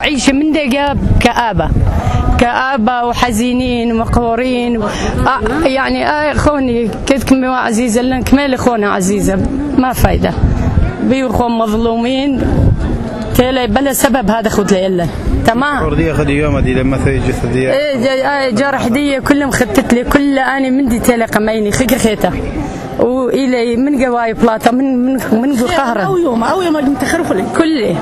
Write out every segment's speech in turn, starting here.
عيش من دقة كآبة وحزينين ومقهورين. يعني اخوني كدكم عزيزة لنا كمال اخونا عزيزة ما فايدة بيكون مظلومين تالي بلا سبب هذا خذ لي إلا تمام. وردية خدي يوم دي لما ثي جثدية. جرح دي كلهم خدت لي كل أنا من دي تالي قميني خيته وإلي من قواي بلاطة من قهرة. أو يوم تخرف لي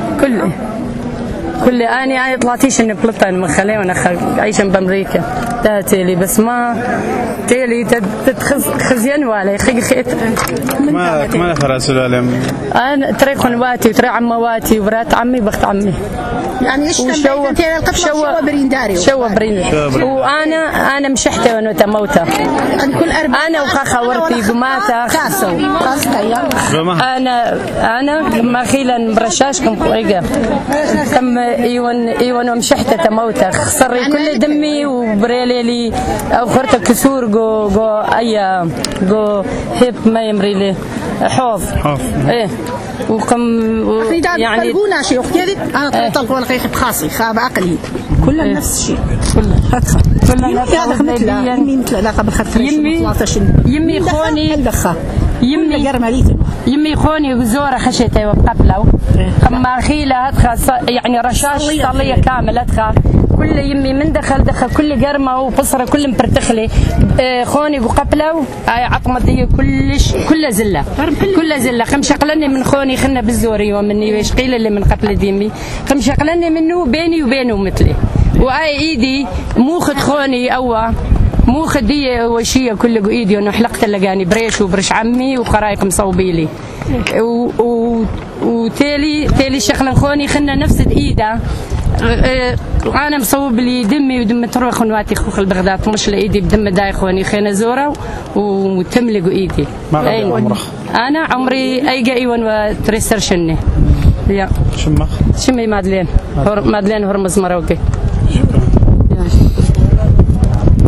كل أنا طلعتيش إن بلاطة من خليه وأنا عايشة بأمريكا تاتيلي بس ما تالي خزيان ولا خيت. ما فراسل عليهم. أنا ترى خنواتي وترى عمواتي وبرات عمي بخت عمي. يعني إيش شو برينداري وأنا مشحتة وأنا تموتة. أنا وخاخة ورتي قماتة. أنا ما خيلا مرشاشكم قوية. كم إيوان ومشحتة تموتة. خسري كل دمي وبريلي لي أو خرت كسور جو هيب ما يمري لي حوض. إيه. وكم يعني تلقونا شيء اختي انا طلقوا ولا يحب خاصي خاب عقلي كلنا نفس الشيء كلنا مثل يمي خوني يمي خوني زوره خشيتي وقبله كما خيله يعني رشاش صليه كامله كل يمي من دخل كل قرمه وبصره كل مبرتخلي خوني وقبله عطمتي كل زله خم شقلني من خوني خلنا بالزوري ومني ويش قيل اللي من قبل ديمي خم شقلني منه بيني وبينه مثلي واي ايدي مو خد خوني مو خديه وشيه كل ايدي انه حلقت لقاني بريش وبرش عمي وقرايق مصوبي لي وتالي شقل خوني خلنا نفس ايده أنا مصوب لي دمي ودم تروح خنواتي خوخ البغداد مش لإيدي بدم داي خواني خينا زورة وتملقوا إيدي. ما غادي عمرك؟ أنا عمري أيجا إيوان وتريسر شني. يا. شمي مادلين هرمز مراوكي.